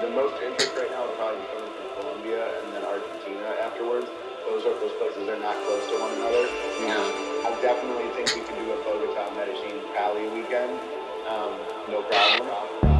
the most interest right now would probably be coming from Colombia and then Argentina afterwards. Those places are not close to one another. I definitely think we can do a Bogota, Medellin, Cali weekend. No problem.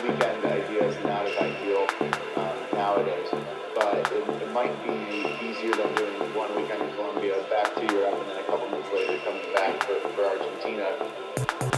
weekend idea is not as ideal nowadays, but it might be easier than doing one weekend in Colombia, back to Europe, and then a couple months later coming back for Argentina.